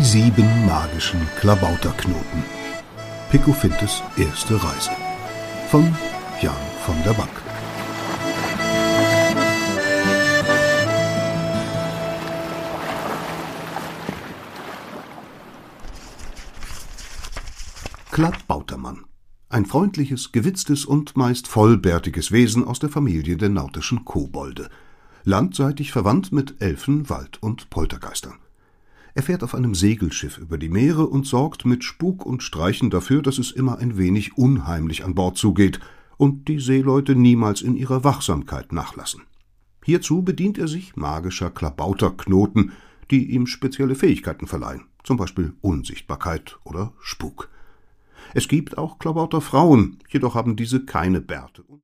7 magischen Klabauterknoten. Picco-Fintes erste Reise von Jan von der Bank. Klabautermann. Ein freundliches, gewitztes und meist vollbärtiges Wesen aus der Familie der nautischen Kobolde. Landseitig verwandt mit Elfen, Wald- und Poltergeistern. Er fährt auf einem Segelschiff über die Meere und sorgt mit Spuk und Streichen dafür, dass es immer ein wenig unheimlich an Bord zugeht und die Seeleute niemals in ihrer Wachsamkeit nachlassen. Hierzu bedient er sich magischer Klabauterknoten, die ihm spezielle Fähigkeiten verleihen, zum Beispiel Unsichtbarkeit oder Spuk. Es gibt auch Klabauterfrauen, jedoch haben diese keine Bärte.